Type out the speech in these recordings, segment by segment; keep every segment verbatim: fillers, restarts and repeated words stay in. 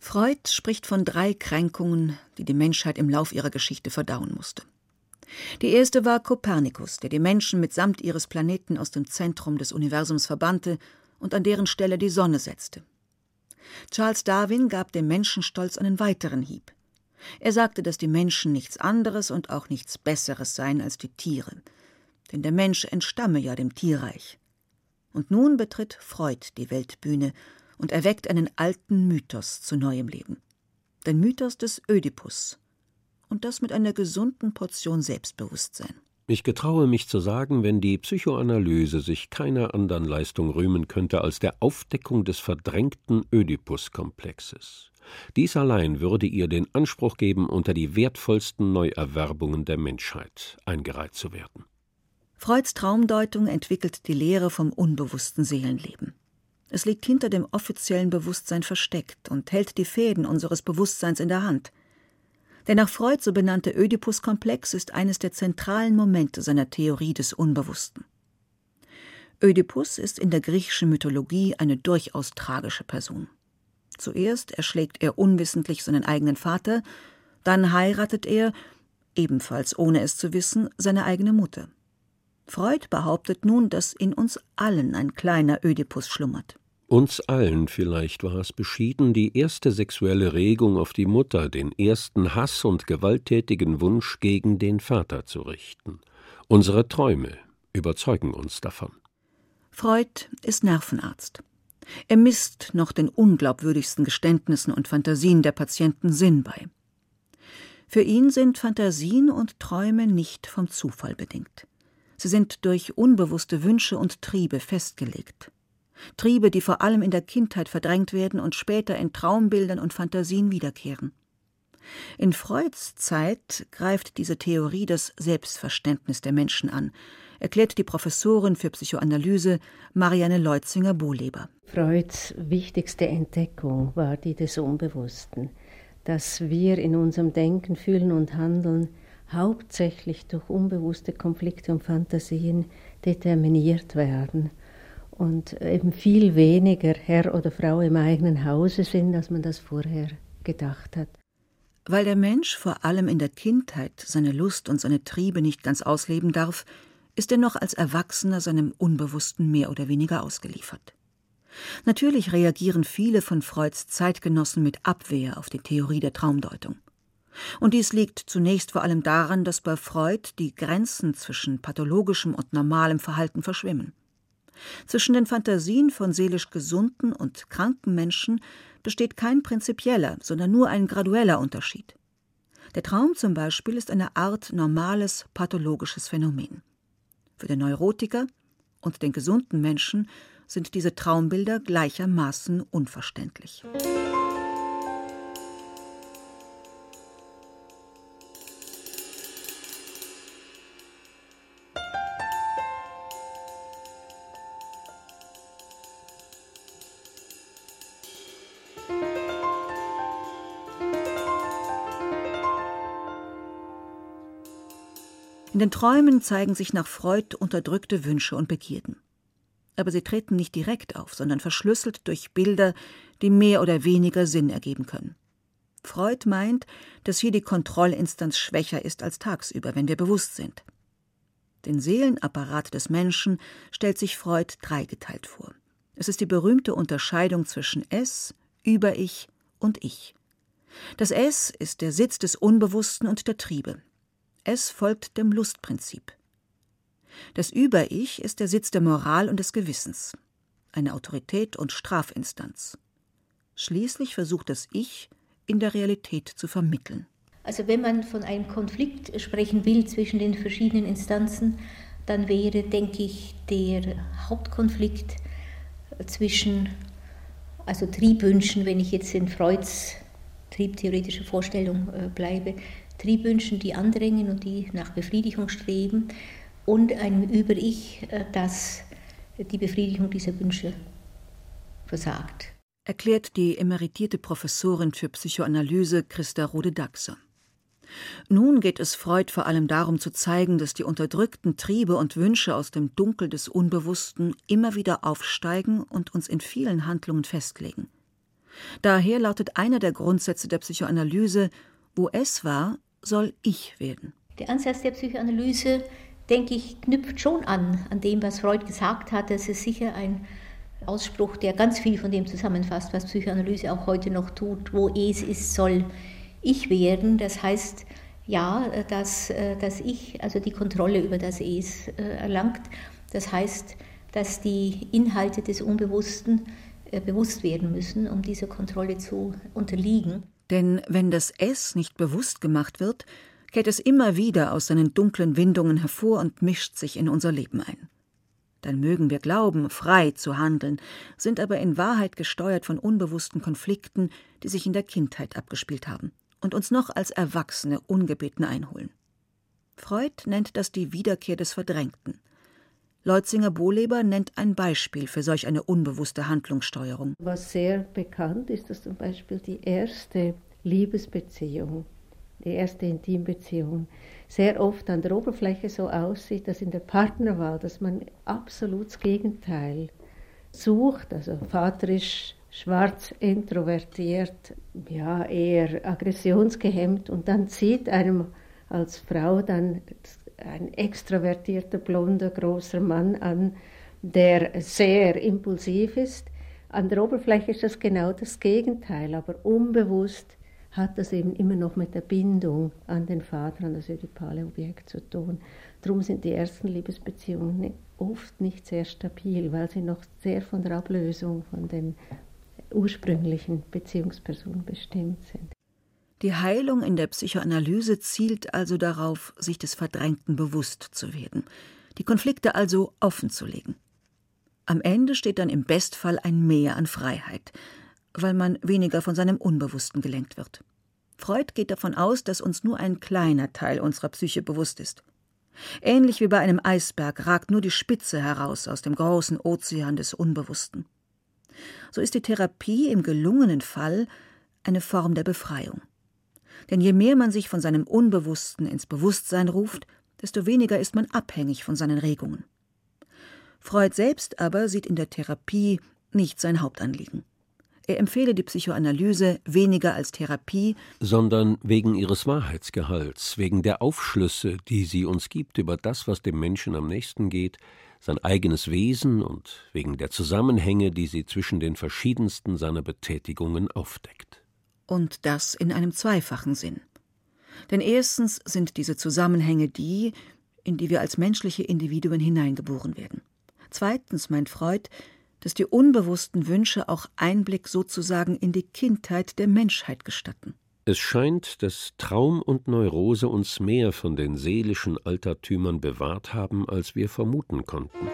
Freud spricht von drei Kränkungen, die die Menschheit im Lauf ihrer Geschichte verdauen musste. Die erste war Kopernikus, der die Menschen mitsamt ihres Planeten aus dem Zentrum des Universums verbannte und an deren Stelle die Sonne setzte. Charles Darwin gab dem Menschenstolz einen weiteren Hieb. Er sagte, dass die Menschen nichts anderes und auch nichts Besseres seien als die Tiere, denn der Mensch entstamme ja dem Tierreich. Und nun betritt Freud die Weltbühne und erweckt einen alten Mythos zu neuem Leben. Den Mythos des Ödipus. Und das mit einer gesunden Portion Selbstbewusstsein. Ich getraue mich zu sagen, wenn die Psychoanalyse sich keiner anderen Leistung rühmen könnte als der Aufdeckung des verdrängten Ödipus-Komplexes. Dies allein würde ihr den Anspruch geben, unter die wertvollsten Neuerwerbungen der Menschheit eingereiht zu werden. Freuds Traumdeutung entwickelt die Lehre vom unbewussten Seelenleben. Es liegt hinter dem offiziellen Bewusstsein versteckt und hält die Fäden unseres Bewusstseins in der Hand. Der nach Freud so benannte Ödipus-Komplex ist eines der zentralen Momente seiner Theorie des Unbewussten. Ödipus ist in der griechischen Mythologie eine durchaus tragische Person. Zuerst erschlägt er unwissentlich seinen eigenen Vater, dann heiratet er, ebenfalls ohne es zu wissen, seine eigene Mutter. Freud behauptet nun, dass in uns allen ein kleiner Ödipus schlummert. Uns allen vielleicht war es beschieden, die erste sexuelle Regung auf die Mutter, den ersten Hass und gewalttätigen Wunsch gegen den Vater zu richten. Unsere Träume überzeugen uns davon. Freud ist Nervenarzt. Er misst noch den unglaubwürdigsten Geständnissen und Fantasien der Patienten Sinn bei. Für ihn sind Fantasien und Träume nicht vom Zufall bedingt. Sie sind durch unbewusste Wünsche und Triebe festgelegt. Triebe, die vor allem in der Kindheit verdrängt werden und später in Traumbildern und Fantasien wiederkehren. In Freuds Zeit greift diese Theorie das Selbstverständnis der Menschen an, erklärt die Professorin für Psychoanalyse Marianne Leutzinger-Bohleber. Freuds wichtigste Entdeckung war die des Unbewussten, dass wir in unserem Denken, Fühlen und Handeln hauptsächlich durch unbewusste Konflikte und Fantasien determiniert werden und eben viel weniger Herr oder Frau im eigenen Hause sind, als man das vorher gedacht hat. Weil der Mensch vor allem in der Kindheit seine Lust und seine Triebe nicht ganz ausleben darf, ist er noch als Erwachsener seinem Unbewussten mehr oder weniger ausgeliefert. Natürlich reagieren viele von Freuds Zeitgenossen mit Abwehr auf die Theorie der Traumdeutung. Und dies liegt zunächst vor allem daran, dass bei Freud die Grenzen zwischen pathologischem und normalem Verhalten verschwimmen. Zwischen den Fantasien von seelisch gesunden und kranken Menschen besteht kein prinzipieller, sondern nur ein gradueller Unterschied. Der Traum zum Beispiel ist eine Art normales pathologisches Phänomen. Für den Neurotiker und den gesunden Menschen sind diese Traumbilder gleichermaßen unverständlich. In den Träumen zeigen sich nach Freud unterdrückte Wünsche und Begierden. Aber sie treten nicht direkt auf, sondern verschlüsselt durch Bilder, die mehr oder weniger Sinn ergeben können. Freud meint, dass hier die Kontrollinstanz schwächer ist als tagsüber, wenn wir bewusst sind. Den Seelenapparat des Menschen stellt sich Freud dreigeteilt vor. Es ist die berühmte Unterscheidung zwischen Es, Über-Ich und Ich. Das Es ist der Sitz des Unbewussten und der Triebe. Es folgt dem Lustprinzip. Das Über-Ich ist der Sitz der Moral und des Gewissens, eine Autorität und Strafinstanz. Schließlich versucht das Ich, in der Realität zu vermitteln. Also wenn man von einem Konflikt sprechen will zwischen den verschiedenen Instanzen, dann wäre, denke ich, der Hauptkonflikt zwischen also Triebwünschen, wenn ich jetzt in Freuds triebtheoretischer Vorstellung äh, bleibe, Triebwünschen, die andrängen und die nach Befriedigung streben, und einem Über-Ich, das die Befriedigung dieser Wünsche versagt. Erklärt die emeritierte Professorin für Psychoanalyse Christa Rode-Daxer. Nun geht es Freud vor allem darum zu zeigen, dass die unterdrückten Triebe und Wünsche aus dem Dunkel des Unbewussten immer wieder aufsteigen und uns in vielen Handlungen festlegen. Daher lautet einer der Grundsätze der Psychoanalyse: Wo es war, soll ich werden. Der Ansatz der Psychoanalyse, denke ich, knüpft schon an, an dem, was Freud gesagt hat. Das ist sicher ein Ausspruch, der ganz viel von dem zusammenfasst, was Psychoanalyse auch heute noch tut. Wo es ist, soll ich werden. Das heißt, ja, dass das Ich, also die Kontrolle über das Es erlangt. Das heißt, dass die Inhalte des Unbewussten bewusst werden müssen, um dieser Kontrolle zu unterliegen. Denn wenn das Es nicht bewusst gemacht wird, kehrt es immer wieder aus seinen dunklen Windungen hervor und mischt sich in unser Leben ein. Dann mögen wir glauben, frei zu handeln, sind aber in Wahrheit gesteuert von unbewussten Konflikten, die sich in der Kindheit abgespielt haben und uns noch als Erwachsene ungebeten einholen. Freud nennt das die Wiederkehr des Verdrängten. Leutzinger-Bohleber nennt ein Beispiel für solch eine unbewusste Handlungssteuerung. Was sehr bekannt ist, dass zum Beispiel die erste Liebesbeziehung, die erste Intimbeziehung, sehr oft an der Oberfläche so aussieht, dass in der Partnerwahl, dass man absolut das Gegenteil sucht. Also Vater ist schwarz, introvertiert, ja, eher aggressionsgehemmt, und dann zieht einem als Frau dann ein extrovertierter, blonder, großer Mann an, der sehr impulsiv ist. An der Oberfläche ist das genau das Gegenteil, aber unbewusst hat das eben immer noch mit der Bindung an den Vater, an das ödipale Objekt zu tun. Darum sind die ersten Liebesbeziehungen oft nicht sehr stabil, weil sie noch sehr von der Ablösung von den ursprünglichen Beziehungspersonen bestimmt sind. Die Heilung in der Psychoanalyse zielt also darauf, sich des Verdrängten bewusst zu werden, die Konflikte also offenzulegen. Am Ende steht dann im Bestfall ein Mehr an Freiheit, weil man weniger von seinem Unbewussten gelenkt wird. Freud geht davon aus, dass uns nur ein kleiner Teil unserer Psyche bewusst ist. Ähnlich wie bei einem Eisberg ragt nur die Spitze heraus aus dem großen Ozean des Unbewussten. So ist die Therapie im gelungenen Fall eine Form der Befreiung. Denn je mehr man sich von seinem Unbewussten ins Bewusstsein ruft, desto weniger ist man abhängig von seinen Regungen. Freud selbst aber sieht in der Therapie nicht sein Hauptanliegen. Er empfehle die Psychoanalyse weniger als Therapie, sondern wegen ihres Wahrheitsgehalts, wegen der Aufschlüsse, die sie uns gibt über das, was dem Menschen am nächsten geht, sein eigenes Wesen, und wegen der Zusammenhänge, die sie zwischen den verschiedensten seiner Betätigungen aufdeckt. Und das in einem zweifachen Sinn. Denn erstens sind diese Zusammenhänge die, in die wir als menschliche Individuen hineingeboren werden. Zweitens meint Freud, dass die unbewussten Wünsche auch Einblick sozusagen in die Kindheit der Menschheit gestatten. Es scheint, dass Traum und Neurose uns mehr von den seelischen Altertümern bewahrt haben, als wir vermuten konnten.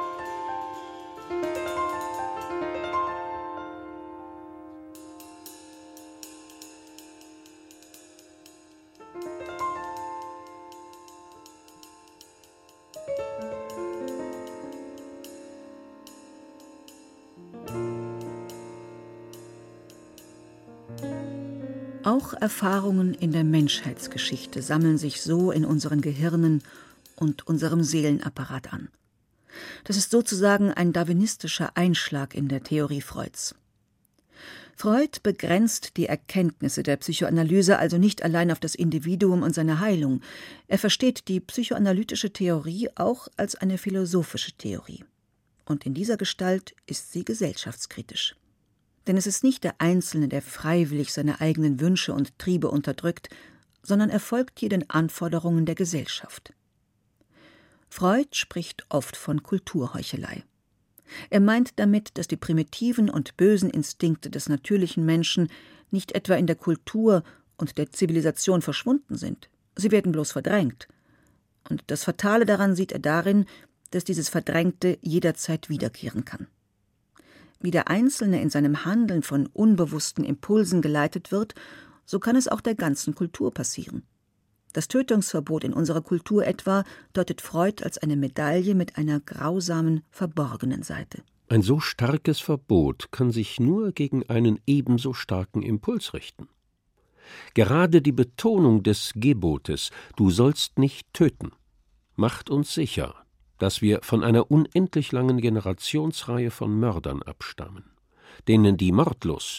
Auch Erfahrungen in der Menschheitsgeschichte sammeln sich so in unseren Gehirnen und unserem Seelenapparat an. Das ist sozusagen ein darwinistischer Einschlag in der Theorie Freuds. Freud begrenzt die Erkenntnisse der Psychoanalyse also nicht allein auf das Individuum und seine Heilung. Er versteht die psychoanalytische Theorie auch als eine philosophische Theorie. Und in dieser Gestalt ist sie gesellschaftskritisch. Denn es ist nicht der Einzelne, der freiwillig seine eigenen Wünsche und Triebe unterdrückt, sondern er folgt hier den Anforderungen der Gesellschaft. Freud spricht oft von Kulturheuchelei. Er meint damit, dass die primitiven und bösen Instinkte des natürlichen Menschen nicht etwa in der Kultur und der Zivilisation verschwunden sind, sie werden bloß verdrängt. Und das Fatale daran sieht er darin, dass dieses Verdrängte jederzeit wiederkehren kann. Wie der Einzelne in seinem Handeln von unbewussten Impulsen geleitet wird, so kann es auch der ganzen Kultur passieren. Das Tötungsverbot in unserer Kultur etwa deutet Freud als eine Medaille mit einer grausamen, verborgenen Seite. Ein so starkes Verbot kann sich nur gegen einen ebenso starken Impuls richten. Gerade die Betonung des Gebotes, du sollst nicht töten, macht uns sicher, dass wir von einer unendlich langen Generationsreihe von Mördern abstammen, denen die Mordlust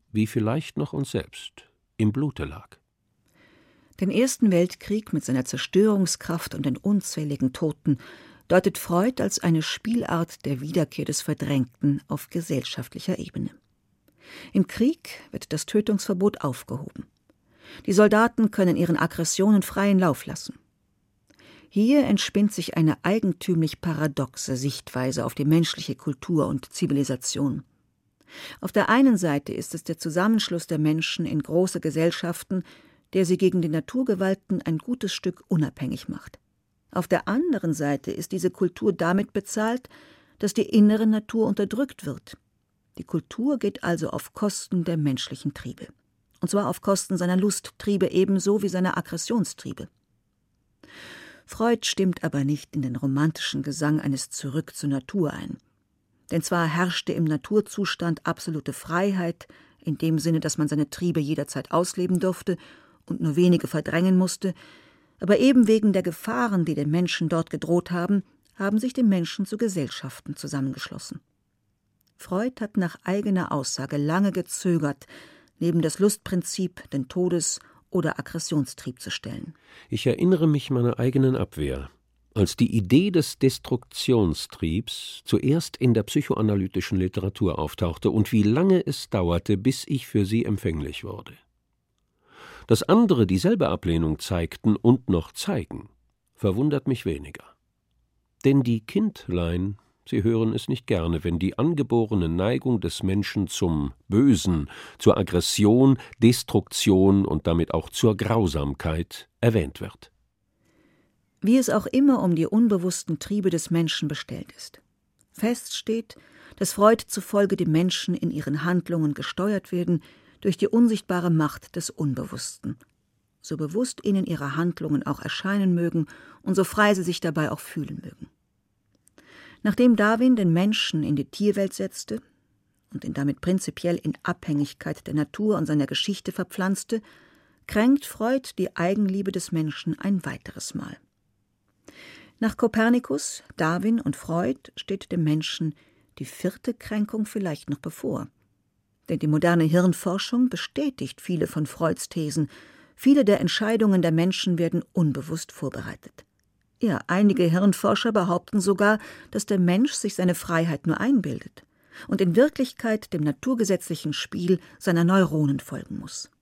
wie vielleicht noch uns selbst, im Blute lag. Den Ersten Weltkrieg mit seiner Zerstörungskraft und den unzähligen Toten deutet Freud als eine Spielart der Wiederkehr des Verdrängten auf gesellschaftlicher Ebene. Im Krieg wird das Tötungsverbot aufgehoben. Die Soldaten können ihren Aggressionen freien Lauf lassen. Hier entspinnt sich eine eigentümlich paradoxe Sichtweise auf die menschliche Kultur und Zivilisation. Auf der einen Seite ist es der Zusammenschluss der Menschen in große Gesellschaften, der sie gegen die Naturgewalten ein gutes Stück unabhängig macht. Auf der anderen Seite ist diese Kultur damit bezahlt, dass die innere Natur unterdrückt wird. Die Kultur geht also auf Kosten der menschlichen Triebe. Und zwar auf Kosten seiner Lusttriebe ebenso wie seiner Aggressionstriebe. Freud stimmt aber nicht in den romantischen Gesang eines Zurück zur Natur ein. Denn zwar herrschte im Naturzustand absolute Freiheit, in dem Sinne, dass man seine Triebe jederzeit ausleben durfte und nur wenige verdrängen musste, aber eben wegen der Gefahren, die den Menschen dort gedroht haben, haben sich die Menschen zu Gesellschaften zusammengeschlossen. Freud hat nach eigener Aussage lange gezögert, neben das Lustprinzip den Todes- oder Aggressionstrieb zu stellen. Ich erinnere mich meiner eigenen Abwehr, als die Idee des Destruktionstriebs zuerst in der psychoanalytischen Literatur auftauchte und wie lange es dauerte, bis ich für sie empfänglich wurde. Dass andere dieselbe Ablehnung zeigten und noch zeigen, verwundert mich weniger. Denn die Kindlein, sie hören es nicht gerne, wenn die angeborene Neigung des Menschen zum Bösen, zur Aggression, Destruktion und damit auch zur Grausamkeit erwähnt wird. Wie es auch immer um die unbewussten Triebe des Menschen bestellt ist. Fest steht, dass Freud zufolge die Menschen in ihren Handlungen gesteuert werden durch die unsichtbare Macht des Unbewussten. So bewusst ihnen ihre Handlungen auch erscheinen mögen und so frei sie sich dabei auch fühlen mögen. Nachdem Darwin den Menschen in die Tierwelt setzte und ihn damit prinzipiell in Abhängigkeit der Natur und seiner Geschichte verpflanzte, kränkt Freud die Eigenliebe des Menschen ein weiteres Mal. Nach Kopernikus, Darwin und Freud steht dem Menschen die vierte Kränkung vielleicht noch bevor. Denn die moderne Hirnforschung bestätigt viele von Freuds Thesen. Viele der Entscheidungen der Menschen werden unbewusst vorbereitet. Ja, einige Hirnforscher behaupten sogar, dass der Mensch sich seine Freiheit nur einbildet und in Wirklichkeit dem naturgesetzlichen Spiel seiner Neuronen folgen muss.